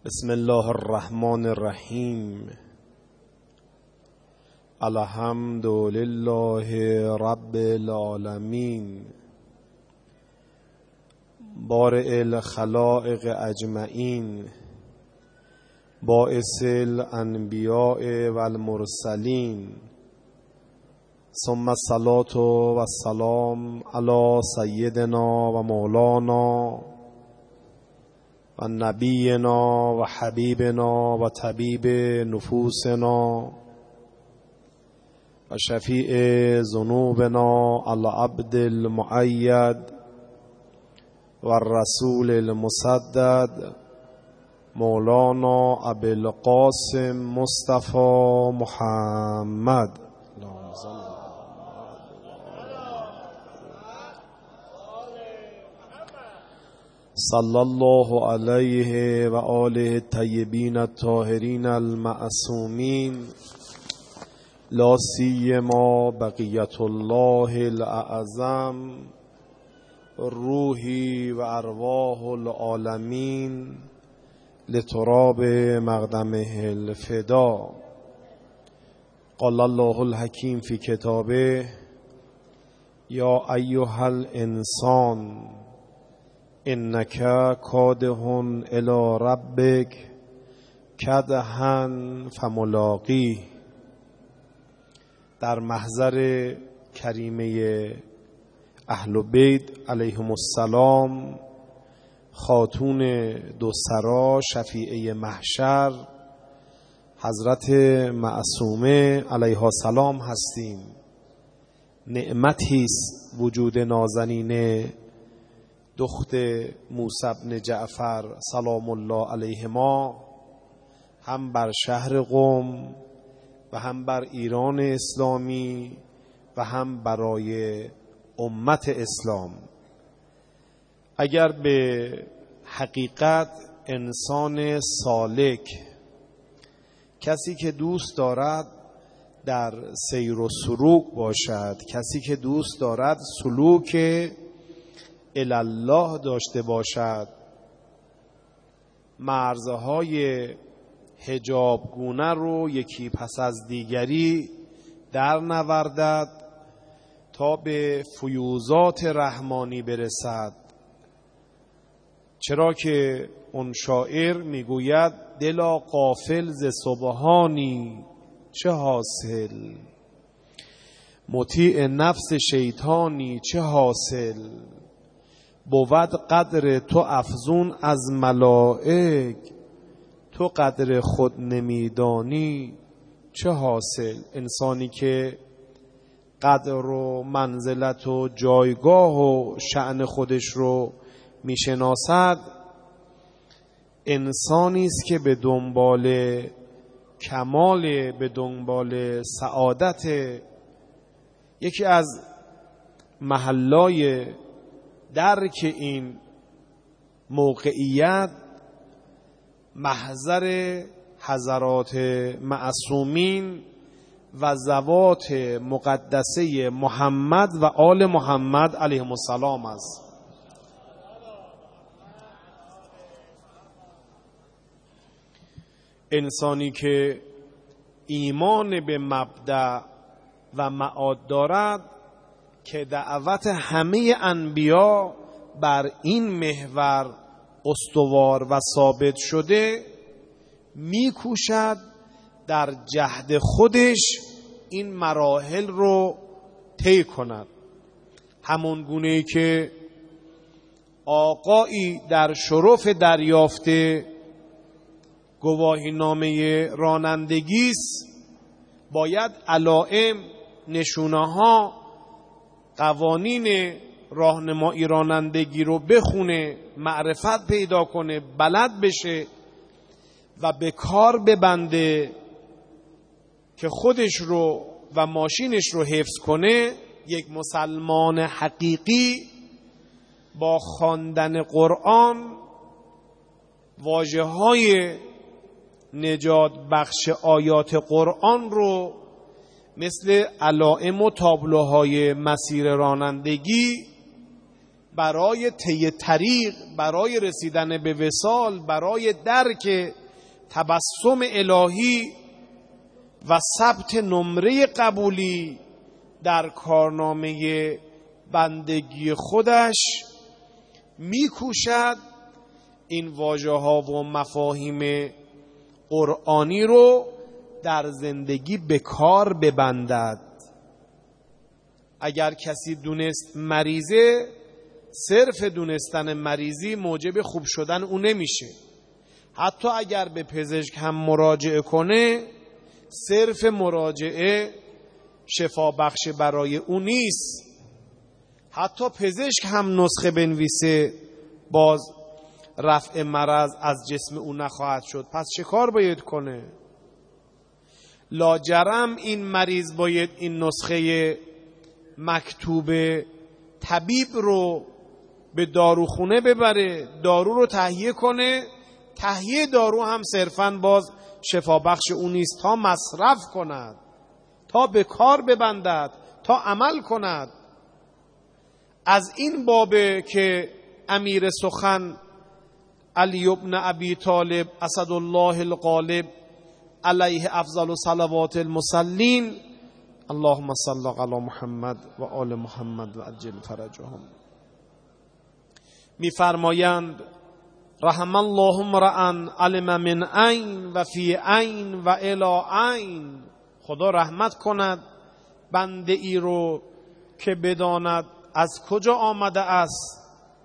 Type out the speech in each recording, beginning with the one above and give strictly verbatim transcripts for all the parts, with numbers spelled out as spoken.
بسم الله الرحمن الرحیم. الحمد لله رب العالمین، بارئ الخلائق اجمعین، باعث الانبیاء والمرسلین، ثم الصلاة والسلام علی سیدنا و مولانا و نبینا و حبیبنا و طبیب نفوسنا و شفیع ذنوبنا العبد المؤید و الرسول المسدد مولانا ابی القاسم مصطفی محمد. صلی الله علیه و آله الطیبین الطاهرین المعصومین، لا سیما بقیت الله الاعظم روحی و ارواح العالمین لتراب مقدمه الفدا. قال الله الحکیم فی کتابه یا ایها الانسان انک کادح الی ربک کدحا فملاقیه. در محضر کریمه اهل بیت علیهم السلام، خاتون دو سرا شفیعه محشر حضرت معصومه علیها السلام هستیم. نعمتی است وجود نازنین دخت موسی بن جعفر سلام الله علیهما، هم بر شهر قم و هم بر ایران اسلامی و هم برای امت اسلام. اگر به حقیقت انسان سالک، کسی که دوست دارد در سیر و سلوک باشد، کسی که دوست دارد سلوک الله داشته باشد، مرزهای حجابگونه رو یکی پس از دیگری در نوردد تا به فیوزات رحمانی برسد. چرا که اون شاعر میگوید دلا غافل ز سبحانی چه حاصل، مطیع نفس شیطانی چه حاصل، بود قدر تو افزون از ملائک، تو قدر خود نمیدانی چه حاصل. انسانی که قدر و منزلت و جایگاه و شأن خودش رو میشناسد، انسانی است که به دنبال کمال، به دنبال سعادت. یکی از محلای درک این موقعیت محضر حضرات معصومین و ذوات مقدسه محمد و آل محمد علیهم السلام است. انسانی که ایمان به مبدأ و معاد دارد که دعوت همه انبیا بر این محور استوار و ثابت شده، میکوشد در جهد خودش این مراحل رو طی کند. همون گونه‌ای که آقایی در شرف دریافت گواهی نامه رانندگی است، باید علائم، نشونه ها، قوانین راهنمایی رانندگی رو بخونه، معرفت پیدا کنه، بلد بشه و به کار ببنده که خودش رو و ماشینش رو حفظ کنه. یک مسلمان حقیقی با خواندن قرآن واژه‌های نجات بخش آیات قرآن رو مثل علائم و تابلوهای مسیر رانندگی برای طی طریق، برای رسیدن به وصال، برای درک تبسم الهی و ثبت نمره قبولی در کارنامه بندگی خودش میکوشد این واژه ها و مفاهیم قرآنی رو در زندگی به کار ببندد. اگر کسی دونست مریضه، صرف دونستن مریضی موجب خوب شدن او نمیشه. حتی اگر به پزشک هم مراجعه کنه، صرف مراجعه شفا بخش برای او نیست. حتی پزشک هم نسخه بنویسه، باز رفع مرض از جسم او نخواهد شد. پس چه کار باید کنه؟ لاجرم این مریض باید این نسخه مکتوب طبیب رو به داروخونه ببره، دارو رو تهیه کنه. تهیه دارو هم صرفاً باز شفا بخش اون نیست، تا مصرف کند، تا به کار ببندد، تا عمل کند. از این بابه که امیر سخن علی بن ابی طالب اسدالله الغالب علیه افضل صلوات المصلین اللهم صل علی محمد و آل محمد و عجل فرجهم می‌فرمایند رحم الله امرأ علم من عین و فی عین و الی عین. خدا رحمت کند بنده ای رو که بداند از کجا آمده است،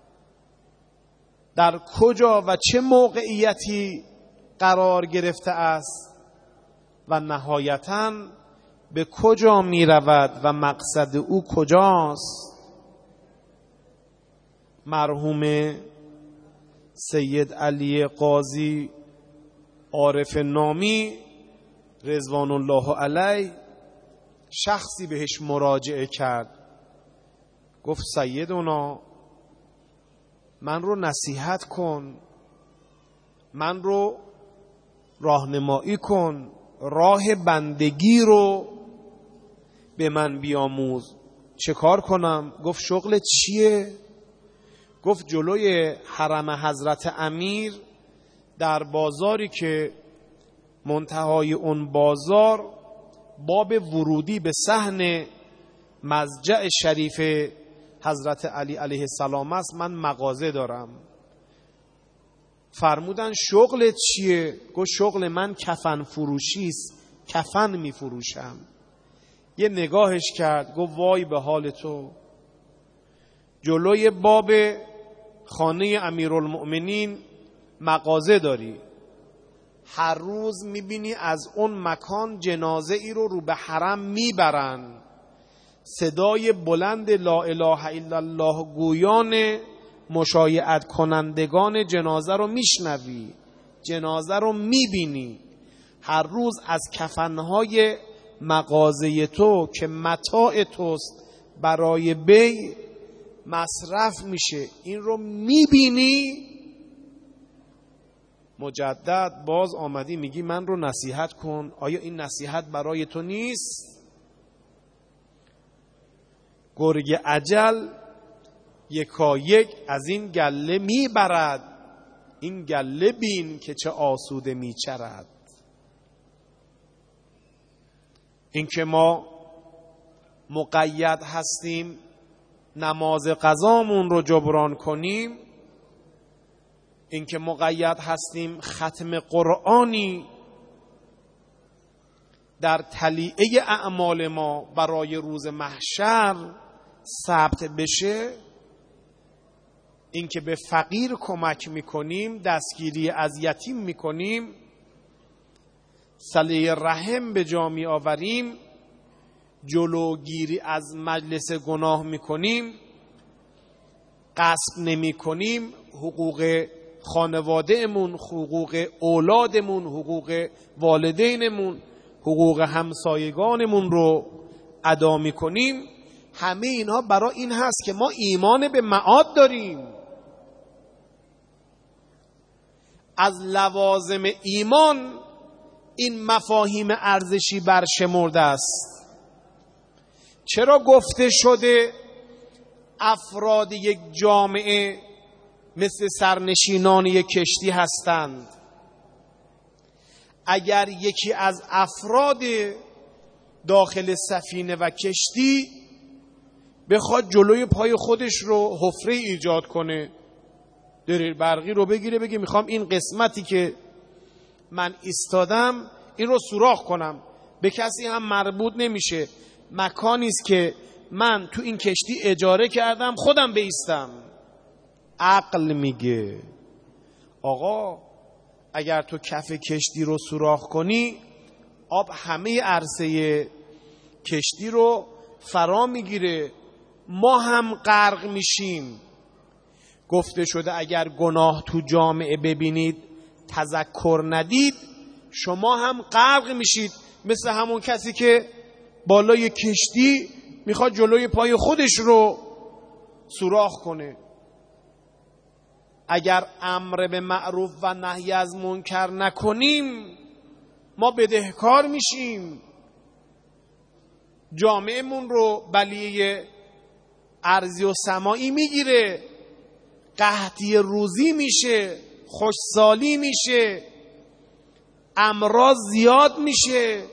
در کجا و چه موقعیتی قرار گرفته است و نهایتاً به کجا می رود و مقصد او کجاست. مرحوم سید علی قاضی عارف نامی رضوان الله علیه شخصی بهش مراجعه کرد، گفت سیدنا من رو نصیحت کن، من رو راهنمایی کن، راه بندگی رو به من بیاموز. چه کار کنم؟ گفت شغل چیه؟ گفت جلوی حرم حضرت امیر در بازاری که منتهای اون بازار باب ورودی به صحن مضجع شریف حضرت علی علیه السلام است، من مغازه دارم. فرمودن شغلت چیه؟ گفت شغل من کفن فروشی است، کفن می فروشم. یه نگاهش کرد، گفت وای به حال تو، جلوی باب خانه امیرالمؤمنین مغازه داری، هر روز میبینی از اون مکان جنازه ای رو رو به حرم میبرن، صدای بلند لا اله الا الله گویان مشایعت کنندگان جنازه رو میشنوی، جنازه رو میبینی، هر روز از کفنهای مغازه تو که متاع توست برای بی مصرف میشه، این رو میبینی. مجدد باز آمدی میگی من رو نصیحت کن، آیا این نصیحت برای تو نیست؟ گرگ اجل یکا یک از این گله میبرد، این گله بین که چه آسوده میچرد. این که ما مقید هستیم نماز قضامون رو جبران کنیم، این که مقید هستیم ختم قرآنی در تلیعه اعمال ما برای روز محشر ثبت بشه، این که به فقیر کمک میکنیم، دستگیری از یتیم میکنیم، صله رحم به جا می آوریم، جلوگیری از مجلس گناه میکنیم، غصب نمی کنیم، حقوق خانوادهمون، حقوق اولادمون، حقوق والدینمون، حقوق همسایگانمون رو ادا میکنیم. همه اینها برای این هست که ما ایمان به معاد داریم. از لوازم ایمان این مفاهیم ارزشی برشمرده است. چرا گفته شده افراد یک جامعه مثل سرنشینان یک کشتی هستند. اگر یکی از افراد داخل سفینه و کشتی بخواد جلوی پای خودش رو حفره ایجاد کنه، دریل برقی رو بگیره بگه میخوام این قسمتی که من ایستادم این رو سوراخ کنم، به کسی هم مربوط نمیشه، مکانی است که من تو این کشتی اجاره کردم خودم بایستم. عقل میگه آقا اگر تو کف کشتی رو سوراخ کنی، آب همه عرصه کشتی رو فرا میگیره، ما هم غرق میشیم. گفته شده اگر گناه تو جامعه ببینید تذکر ندید، شما هم غرق میشید، مثل همون کسی که بالای کشتی میخواد جلوی پای خودش رو سوراخ کنه. اگر امر به معروف و نهی از منکر نکنیم ما بدهکار میشیم، جامعهمون رو بلیه ارضی و سمایی میگیره، قحطی روزی میشه، خوشسالی میشه، امراض زیاد میشه،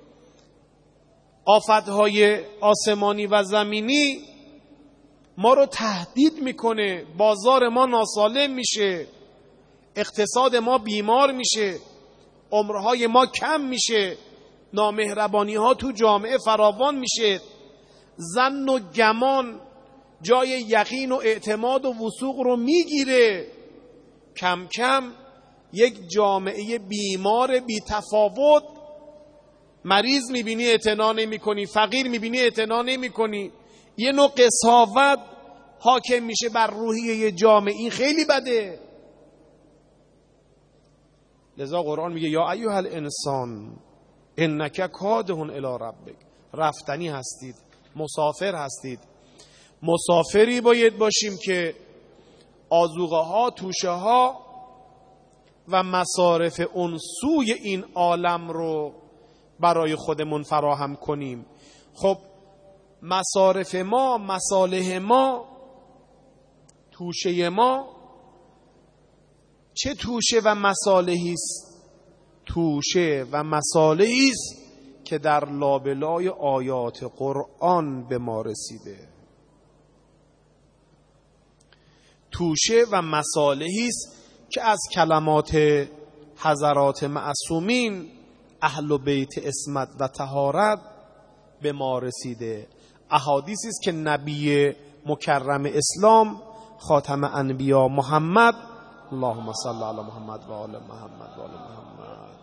آفتهای آسمانی و زمینی ما رو تهدید میکنه، بازار ما ناسالم میشه، اقتصاد ما بیمار میشه، عمرهای ما کم میشه، نامهربانی ها تو جامعه فراوان میشه، ظن و گمان جای یقین و اعتماد و وثوق رو میگیره. کم کم یک جامعه بیمار بی تفاوت، مریض میبینی اعتنا نمیکنی، فقیر میبینی اعتنا نمیکنی، یه نوع قساوت حاکم میشه بر روحیه جامعه. این خیلی بده. لذا قرآن میگه یا ایها الانسان انک کادح الی ربک، رفتنی هستید، مسافر هستید. مسافری باید باشیم که آذوقه ها، توشه ها و مصارف اون سوی این عالم رو برای خودمون فراهم کنیم. خب مصارف ما، مصالح ما، توشه ما چه توشه و مصالحی است؟ توشه و مصالحی است که در لابلای آیات قرآن به ما رسیده. توشه و مصالحی است که از کلمات حضرات معصومین اهل بیت عصمت و طهارت به ما رسیده. احادیثی است که نبی مکرم اسلام خاتم انبیا محمد، اللهم صل علی محمد و آل محمد و آل محمد،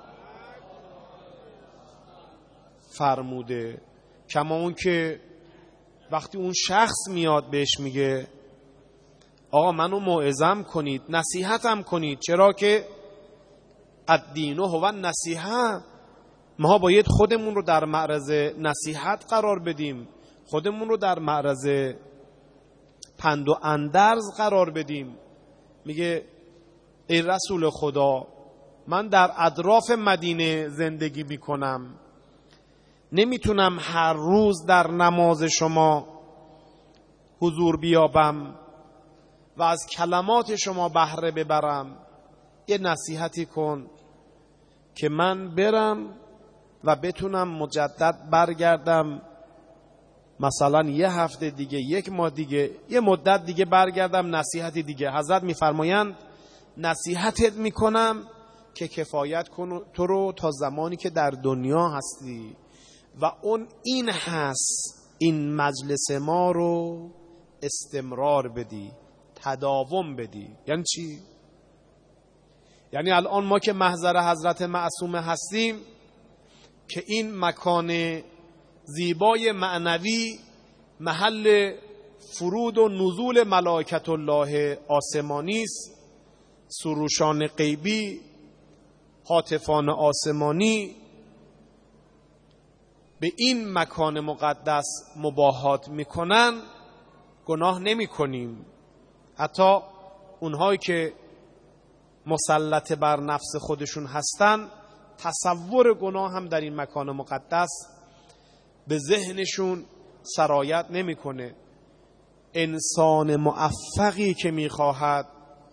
فرموده. کما اون که وقتی اون شخص میاد بهش میگه آقا منو موعظم کنید، نصیحتم کنید، چرا که الدین هو النصیحه، ما باید خودمون رو در معرض نصیحت قرار بدیم، خودمون رو در معرض پند و اندرز قرار بدیم. میگه ای رسول خدا من در اطراف مدینه زندگی میکنم، نمیتونم هر روز در نماز شما حضور بیابم و از کلمات شما بهره ببرم، یه نصیحتی کن که من برم و بتونم مجدد برگردم، مثلا یه هفته دیگه، یک ماه دیگه، یه مدت دیگه برگردم نصیحتی دیگه. حضرت میفرمایند نصیحتت میکنم که کفایت کن تو رو تا زمانی که در دنیا هستی و اون این هست این مجلس ما رو استمرار بدی، تداوم بدی. یعنی چی؟ یعنی الان ما که محضر حضرت معصومه هستیم که این مکان زیبای معنوی، محل فرود و نزول ملائکت الله آسمانی است، سروشان غیبی، هاتفان آسمانی به این مکان مقدس مباهات میکنن، گناه نمی کنیم. حتی اونهایی که مسلط بر نفس خودشون هستن تصور گناه هم در این مکان مقدس به ذهنشون سرایت نمیکنه. انسان موفقی که میخواهد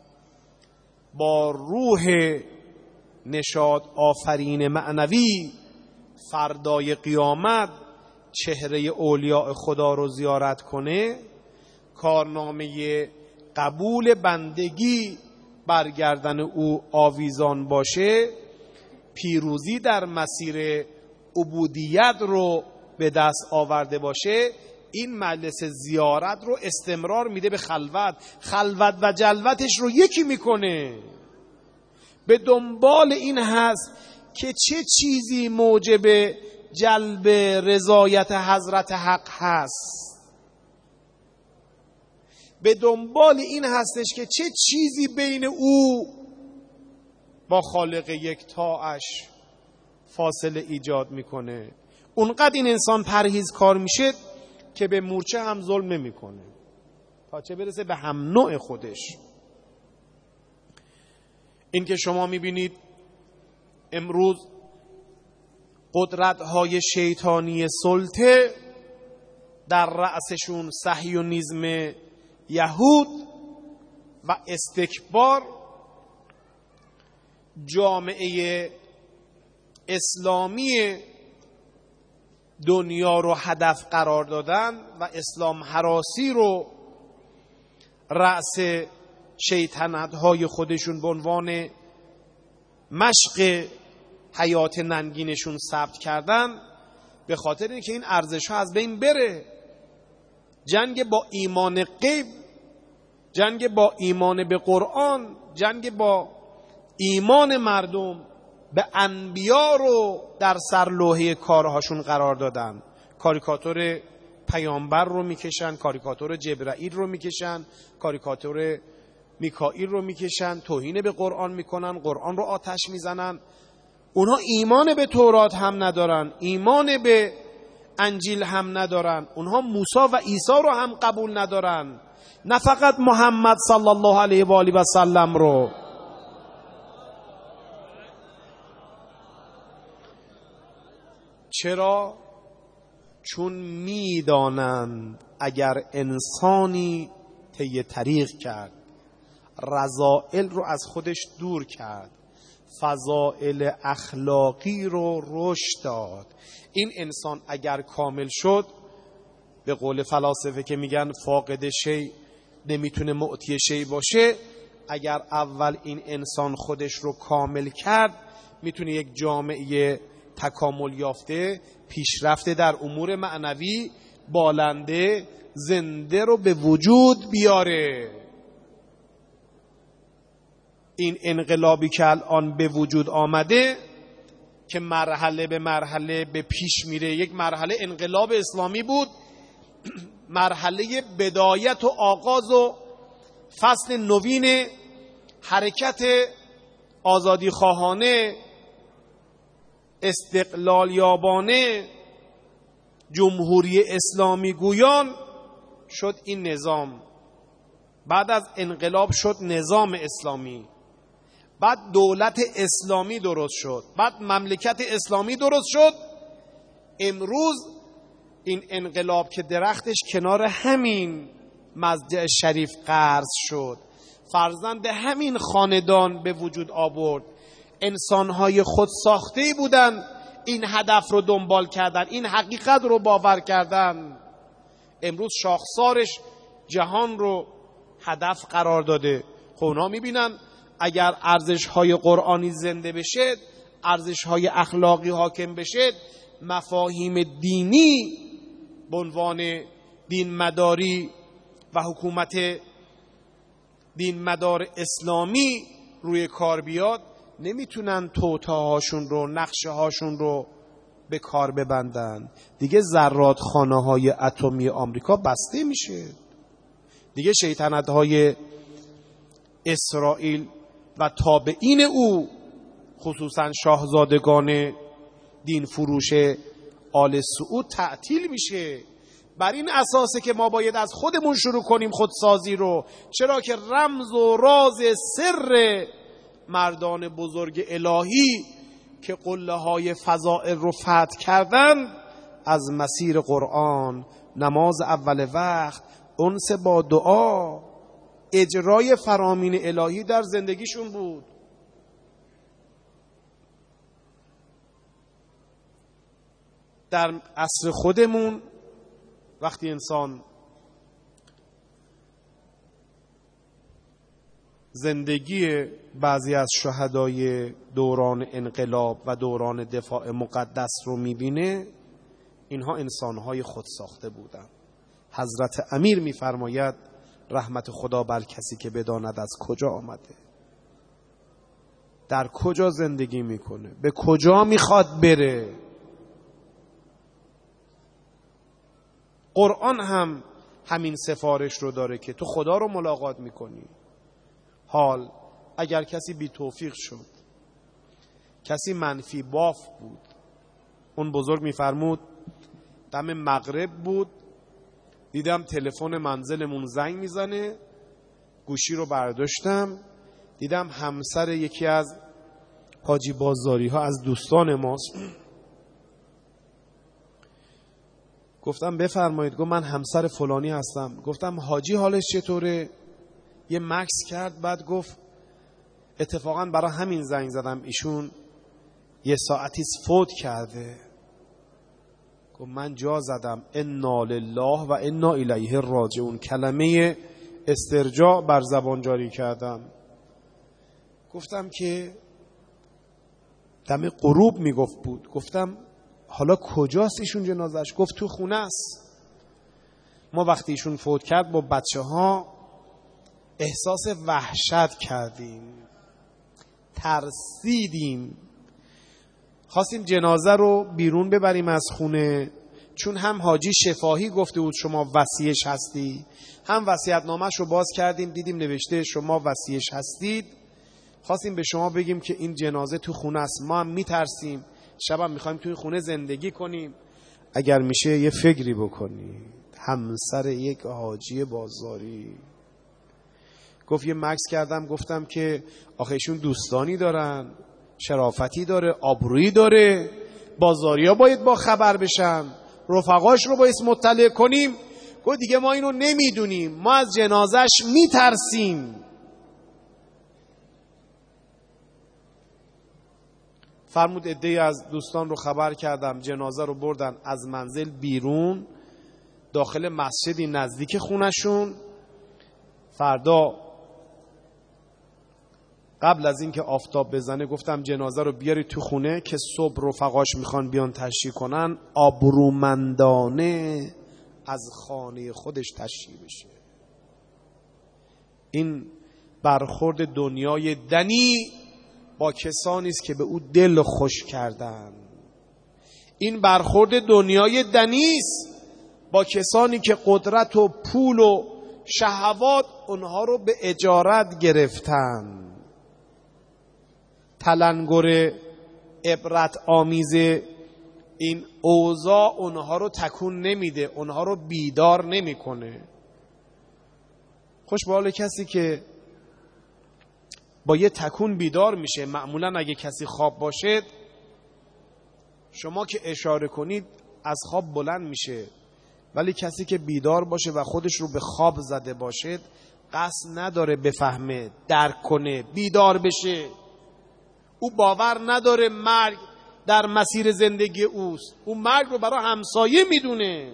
با روح نشاط آفرین معنوی فردای قیامت چهره اولیاء خدا رو زیارت کنه، کارنامه قبول بندگی برگردن او آویزان باشه، پیروزی در مسیر عبودیت رو به دست آورده باشه، این مجلس زیارت رو استمرار میده به خلوت. خلوت و جلوتش رو یکی میکنه. به دنبال این هست که چه چیزی موجب جلب رضایت حضرت حق هست. به دنبال این هستش که چه چیزی بین او با خالق یکتاش فاصله ایجاد میکنه. اونقدر این انسان پرهیزکار میشه که به مورچه هم ظلم نمیکنه تا چه برسه به هم نوع خودش. این که شما میبینید امروز قدرت‌های شیطانی سلطه در رأسشون صهیونیسم یهود و استکبار، جامعه اسلامی دنیا رو هدف قرار دادن و اسلام هراسی رو رأس شیطنت‌های خودشون به عنوان مشق حیات ننگینشون ثبت کردن، به خاطر اینکه این ارزش‌ها از بین بره. جنگ با ایمان غیب، جنگ با ایمان به قرآن، جنگ با ایمان مردم به انبیا رو در سرلوحه کارهاشون قرار دادن. کاریکاتور پیامبر رو میکشن، کاریکاتور جبرائیل رو میکشن، کاریکاتور میکائیل رو میکشن، توهین به قرآن میکنن، قرآن رو آتش میزنن. اونها ایمان به تورات هم ندارن، ایمان به انجیل هم ندارن، اونها موسی و عیسی رو هم قبول ندارن، نه فقط محمد صلی الله علیه و آله و سلم رو. چرا؟ چون میدانند اگر انسانی طی طریق کرد، رذائل رو از خودش دور کرد، فضائل اخلاقی رو رشد داد، این انسان اگر کامل شد، به قول فلاسفه که میگن فاقد شی نمیتونه معطی شی باشه، اگر اول این انسان خودش رو کامل کرد، میتونه یک جامعه تکامل یافته، پیشرفته در امور معنوی، بالنده، زنده رو به وجود بیاره. این انقلابی که الان به وجود آمده که مرحله به مرحله به پیش میره، یک مرحله انقلاب اسلامی بود، مرحله بدایت و آغاز و فصل نوین حرکت آزادی خواهانه، استقلال یابانه، جمهوری اسلامی گویان شد این نظام. بعد از انقلاب شد نظام اسلامی، بعد دولت اسلامی درست شد، بعد مملکت اسلامی درست شد. امروز این انقلاب که درختش کنار همین مسجد شریف غرس شد، فرزند همین خاندان به وجود آورد، انسانهای خود ساخته‌ای بودن، این هدف رو دنبال کردن، این حقیقت رو باور کردن. امروز شاخسارش جهان رو هدف قرار داده. خب اونا میبینن اگر ارزش‌های قرآنی زنده بشه، ارزش‌های اخلاقی حاکم بشه، مفاهیم دینی به عنوان دین مداری و حکومت دین مدار اسلامی روی کار بیاد، نمیتونن توطئه‌هاشون رو، نقشه‌هاشون رو به کار ببندن. دیگه زرادخانه‌های اتمی آمریکا بسته میشه، دیگه شیطنت‌های اسرائیل و تابعین او، خصوصا شاهزادگان دین فروش آل سعود، تعطیل میشه. بر این اساسه که ما باید از خودمون شروع کنیم خودسازی رو، چرا که رمز و راز سر مردان بزرگ الهی که قله های فضائل رو فتح کردن از مسیر قرآن، نماز اول وقت، انس با دعا، اجرای فرامین الهی در زندگیشون بود. در عصر خودمون وقتی انسان زندگی بعضی از شهدای دوران انقلاب و دوران دفاع مقدس رو میبینه، اینها انسانهای خود ساخته بودن. حضرت امیر میفرماید رحمت خدا بر کسی که بداند از کجا آمده، در کجا زندگی میکنه، به کجا میخواد بره. قرآن هم همین سفارش رو داره که تو خدا رو ملاقات میکنی. حال اگر کسی بی توفیق شد، کسی منفی باف بود، اون بزرگ میفرمود دم مغرب بود، دیدم تلفن منزلمون زنگ میزنه، گوشی رو برداشتم، دیدم همسر یکی از حاجی بازاری ها از دوستان ماست. گفتم بفرمایید. گفت من همسر فلانی هستم. گفتم حاجی حالش چطوره؟ یه مکس کرد، بعد گفت اتفاقا برای همین زنگ زدم، ایشون یه ساعتی فوت کرده. گفت من جا زدم انا لله و انا الیه راجعون، کلمه استرجاع بر زبان جاری کردم. گفتم که دم غروب میگفت بود. گفتم حالا کجاست ایشون جنازش؟ گفت تو خونه است. ما وقتی ایشون فوت کرد با بچه ها احساس وحشت کردیم، ترسیدیم، خواستیم جنازه رو بیرون ببریم از خونه، چون هم حاجی شفاهی گفته بود شما وصیش هستی، هم وصیت‌نامه‌اش رو باز کردیم دیدیم نوشته شما وصیش هستید. خواستیم به شما بگیم که این جنازه تو خونه است، ما هم میترسیم، شبم میخوایم توی خونه زندگی کنیم، اگر میشه یه فکری بکنی. همسر یک حاجی بازاری. گفت یه مکس کردم، گفتم که آخه ایشون دوستانی دارن، شرافتی داره، آبرویی داره، بازاری ها باید با خبر بشن، رفقاش رو باید مطلع کنیم. گفت دیگه ما اینو نمیدونیم، ما از جنازش میترسیم. فرمود عده‌ای از دوستان رو خبر کردم، جنازه رو بردن از منزل بیرون داخل مسجدی نزدیک خونشون. فردا قبل از اینکه آفتاب بزنه گفتم جنازه رو بیاری تو خونه که صبح رفقاش میخوان بیان تشییع کنن، آبرومندانه از خانه خودش تشییع بشه. این برخورد دنیای دنی با کسانی است که به او دل خوش کردن. این برخورد دنیای دنی است با کسانی که قدرت و پول و شهوات اونها رو به اجارت گرفتن. تلنگر عبرت آمیز این اوضاع اونها رو تکون نمیده، اونها رو بیدار نمیکنه. خوش به حال کسی که با یه تکون بیدار میشه. معمولا اگه کسی خواب باشد شما که اشاره کنید از خواب بلند میشه، ولی کسی که بیدار باشه و خودش رو به خواب زده باشد قصد نداره بفهمه، درک کنه، بیدار بشه. او باور نداره مرگ در مسیر زندگی اوست، او مرگ رو برای همسایه میدونه.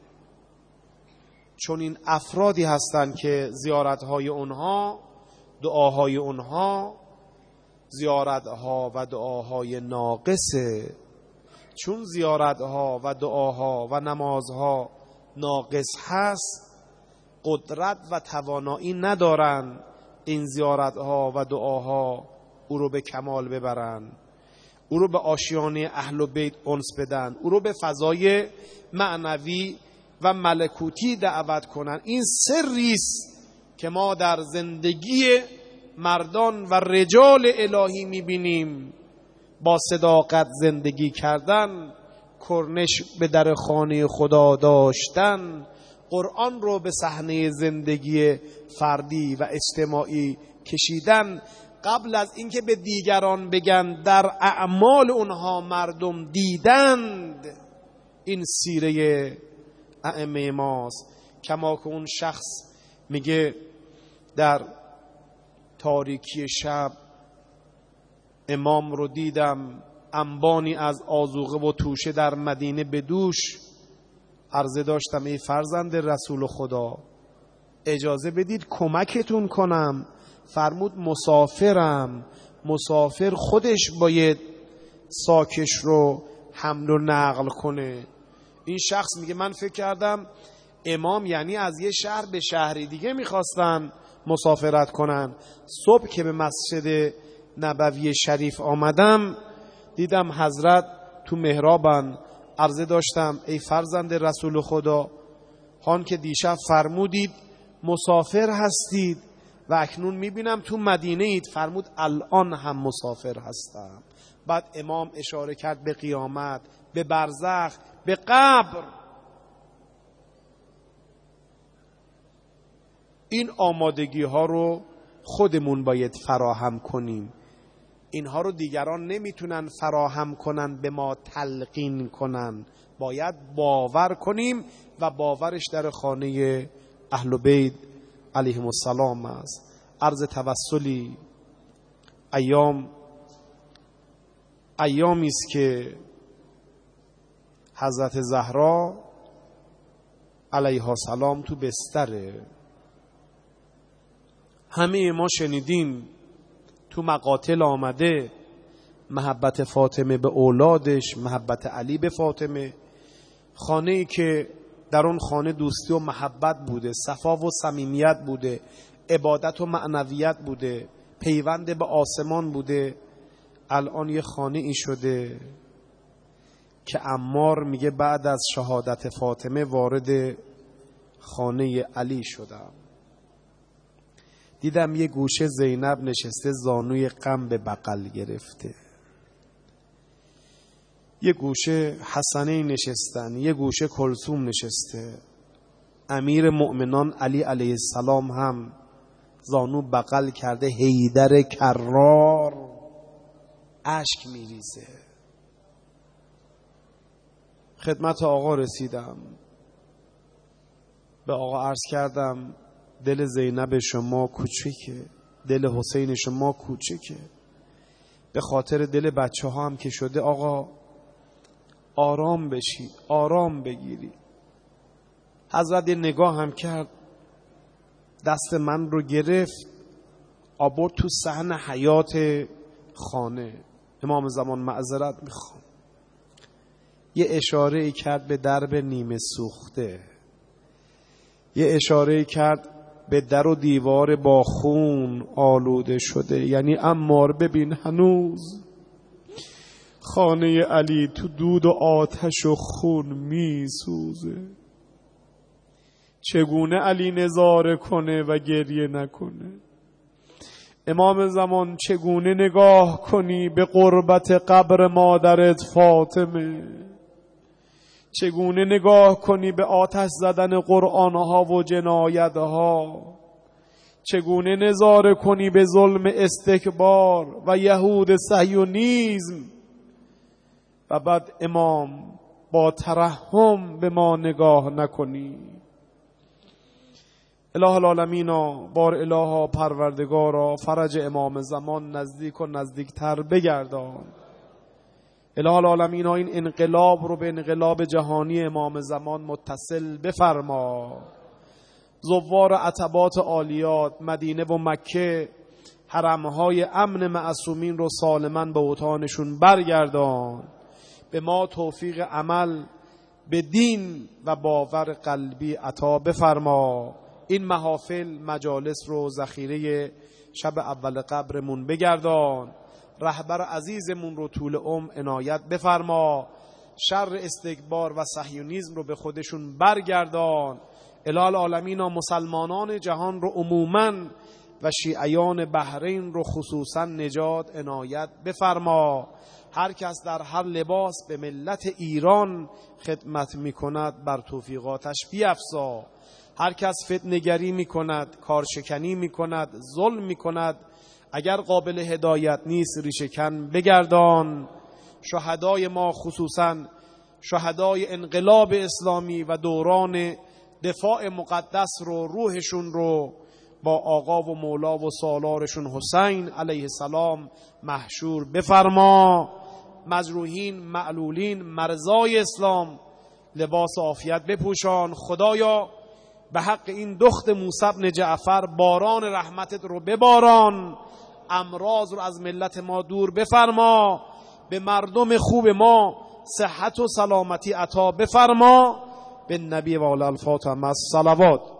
چون این افرادی هستن که زیارتهای اونها، دعاهای اونها زیارتها و دعاهای ناقصه. چون زیارتها و دعاها و نمازها ناقص هست، قدرت و توانایی ندارن این زیارتها و دعاها او رو به کمال ببرن، او رو به آشیانه اهل بیت انس بدن، او رو به فضای معنوی و ملکوتی دعوت کنن. این سری است که ما در زندگی مردان و رجال الهی میبینیم. با صداقت زندگی کردن، کرنش به در خانه خدا داشتن، قرآن رو به صحنه زندگی فردی و اجتماعی کشیدن، قبل از اینکه به دیگران بگن در اعمال اونها مردم دیدند. این سیره ائمه ماست کما که اون شخص میگه در تاریکی شب امام رو دیدم، انبانی از آذوقه و توشه در مدینه به دوش. عرضه داشتم ای فرزند رسول خدا، اجازه بدید کمکتون کنم. فرمود مسافرم، مسافر خودش باید ساکش رو حمل و نقل کنه. این شخص میگه من فکر کردم امام یعنی از یه شهر به شهری دیگه میخواستن مسافرت کنن. صبح که به مسجد نبوی شریف آمدم دیدم حضرت تو محرابن. عرضه داشتم ای فرزند رسول خدا، هان که دیشب فرمودید مسافر هستید و اکنون میبینم تو مدینه اید. فرمود الان هم مسافر هستم. بعد امام اشاره کرد به قیامت، به برزخ، به قبر. این آمادگی ها رو خودمون باید فراهم کنیم. اینها رو دیگران نمیتونن فراهم کنن، به ما تلقین کنن. باید باور کنیم و باورش در خانه اهل بیت علیهم السلام است. عرض توسلی، ایام ایامی است که حضرت زهرا علیها السلام تو بستره. همه ما شنیدیم تو مقاتل آمده محبت فاطمه به اولادش، محبت علی به فاطمه. خانه‌ای که در اون خانه دوستی و محبت بوده، صفا و صمیمیت بوده، عبادت و معنویت بوده، پیوند به آسمان بوده، الان یه خانه ای شده که عمار میگه بعد از شهادت فاطمه وارد خانه علی شدم. دیدم یه گوشه زینب نشسته زانوی غم به بغل گرفته، یه گوشه حسنه نشستن، یه گوشه کلثوم نشسته. امیر مؤمنان علی علیه السلام هم زانو بغل کرده، حیدر کرار اشک میریزه. خدمت آقا رسیدم، به آقا عرض کردم دل زینب شما کوچیکه، دل حسین شما کوچیکه، به خاطر دل بچه ها هم که شده آقا آرام بشید، آرام بگیری. حضرت یه نگاه هم کرد، دست من رو گرفت آورد تو صحن حیات خانه. امام زمان معذرت میخوام، یه اشاره ای کرد به درب نیمه سوخته، یه اشاره ای کرد به در و دیوار با خون آلوده شده. یعنی عمار ببین هنوز خانه علی تو دود و آتش و خون می سوزه. چگونه علی نظاره کنه و گریه نکنه؟ امام زمان چگونه نگاه کنی به قربت قبر مادرت فاطمه؟ چگونه نگاه کنی به آتش زدن قرآنها و جنایتها؟ چگونه نظاره کنی به ظلم استکبار و یهود صهیونیسم؟ و بعد امام با ترحم به ما نگاه نکنی؟ اله العالمین، بار الها پروردگارا فرج امام زمان نزدیک و نزدیکتر بگردان. اله العالمین، این انقلاب رو به انقلاب جهانی امام زمان متصل بفرما. زوار عتبات عالیات مدینه و مکه، حرمهای امن معصومین رو سالما به اوطانشون برگردان. به ما توفیق عمل به دین و باور قلبی عطا بفرما. این محافل مجالس رو ذخیره شب اول قبرمون بگردان. رهبر عزیزمون رو طول عمر عنایت بفرما. شر استکبار و صهیونیسم رو به خودشون برگردان. اله العالمین، مسلمانان جهان رو عموماً و شیعیان بحرین رو خصوصاً نجات عنایت بفرما. هر کس در هر لباس به ملت ایران خدمت می کند بر توفیقاتش بیفزا. هر کس فتنه‌گری می کند، کارشکنی می کند، ظلم می کند، اگر قابل هدایت نیست ریشه‌کن بگردان. شهدای ما خصوصاً شهدای انقلاب اسلامی و دوران دفاع مقدس رو، روحشون رو با آقا و مولا و سالارشون حسین علیه السلام محشور بفرما. مجروحین، معلولین، مرضای اسلام لباس عافیت بپوشان. خدایا به حق این دخت موسی بن جعفر باران رحمتت رو بباران، امراض رو از ملت ما دور بفرما، به مردم خوب ما صحت و سلامتی عطا بفرما. به نبی و آل الفاتحه مع الصلوات.